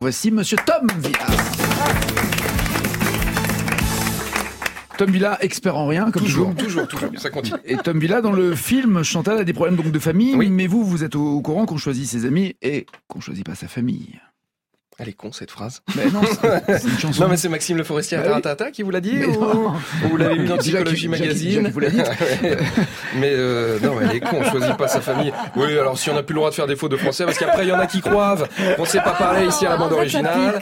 Voici Monsieur Tom Villa. Tom Villa, expert en rien, comme toujours, ça continue. Et Tom Villa, dans le film, Chantal a des problèmes donc de famille, oui. Mais vous êtes au courant qu'on choisit ses amis et qu'on choisit pas sa famille. Elle est con, cette phrase. Mais non, c'est une chanson. Non, mais c'est Maxime Le Forestier à Taratata qui vous l'a dit, ou vous l'avez lu dans Psychologie Magazine. Vous l'a dit. Mais non, elle est con, on choisit pas sa famille. Oui, alors si on n'a plus le droit de faire des fautes de français, parce qu'après il y en a qui croient qu'on sait pas parler ici à la bande originale.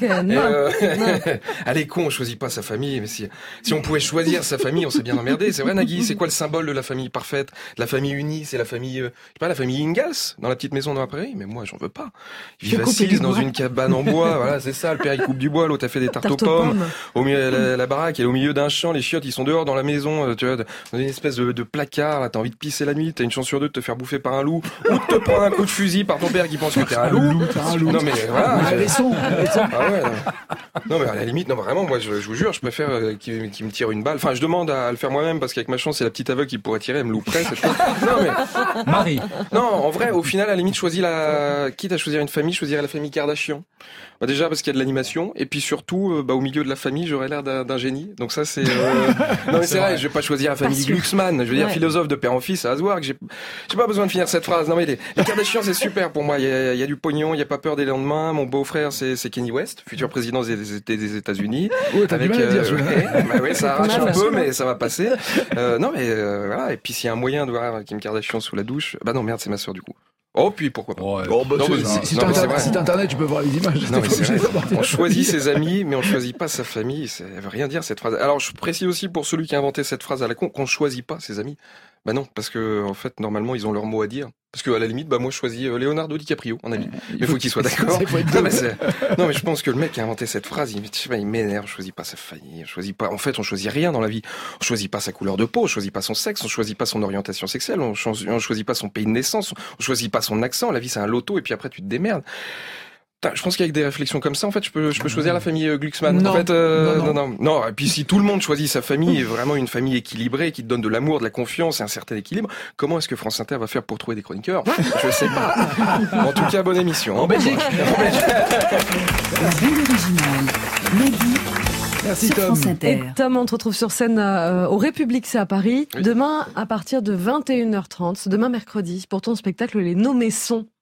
Elle est con, on choisit pas sa famille. Mais si on pouvait choisir sa famille, on serait bien emmerdé. C'est vrai, Nagui, c'est quoi le symbole de la famille parfaite, de la famille unie? C'est la famille, je sais pas, la famille Ingalls dans La Petite Maison dans la Prairie. Mais moi, j'en veux pas. Ils vivent assis dans une cabane en bois. Voilà, c'est ça, le père il coupe du bois, l'autre a fait des tartes aux pommes. Au milieu, la baraque elle est au milieu d'un champ, les chiottes ils sont dehors dans la maison, tu vois, dans une espèce de placard, là, t'as envie de pisser la nuit, t'as une chance sur deux de te faire bouffer par un loup, ou de te prendre un coup de fusil par ton père qui pense que t'es un loup. Non mais voilà. Ah ouais, non mais à la limite, non vraiment, moi je vous jure, je préfère qu'il me tire une balle. Enfin, je demande à le faire moi-même parce qu'avec ma chance, c'est la petite aveugle qui pourrait tirer, elle me louperait. Non mais Marie. Non, en vrai, au final, à la limite, quitte à choisir une famille, je choisirais la famille Kardashian. Bah déjà parce qu'il y a de l'animation et puis surtout au milieu de la famille j'aurais l'air d'un génie, donc ça c'est non mais c'est vrai, je vais pas choisir la famille Glucksmann, je veux dire philosophe de père en fils à Aswark, j'ai pas besoin de finir cette phrase. Non mais les Kardashians c'est super pour moi, il y a du pognon, il y a pas peur des lendemains. Mon beau-frère c'est Kanye West, futur président des États-Unis. Avec ouais, ça arrache un peu mais ça va passer. Non mais voilà, et puis s'il y a un moyen de voir Kim Kardashian sous la douche, bah non merde, c'est ma sœur du coup. Oh, puis pourquoi pas. Si t'as internet, tu peux voir les images. Non, mais c'est vrai. On choisit ses amis, mais on choisit pas sa famille. Ça veut rien dire, cette phrase. Alors, je précise aussi pour celui qui a inventé cette phrase à la con, qu'on choisit pas ses amis. Bah non, parce que, en fait, normalement, ils ont leur mot à dire. Parce que, à la limite, moi, je choisis Leonardo DiCaprio, en ami. Mais faut qu'il soit d'accord. Non, mais je pense que le mec qui a inventé cette phrase, il m'énerve. Je choisis pas sa famille. En fait, on choisit rien dans la vie. On choisit pas sa couleur de peau. On choisit pas son sexe. On choisit pas son orientation sexuelle. On choisit pas son pays de naissance. On choisit pas son accent. La vie, c'est un loto. Et puis après, tu te démerdes. Je pense qu'avec des réflexions comme ça, en fait, je peux choisir la famille Glucksmann. Non, en fait, non. Et puis si tout le monde choisit sa famille, vraiment une famille équilibrée, qui te donne de l'amour, de la confiance et un certain équilibre, comment est-ce que France Inter va faire pour trouver des chroniqueurs? Je sais pas. En tout cas, bonne émission. En Belgique. La bande originale. Nagui. Merci Tom. Et Tom, on te retrouve sur scène au République, c'est à Paris. Oui. Demain, à partir de 21h30, demain mercredi, pour ton spectacle Les Nommés Sons.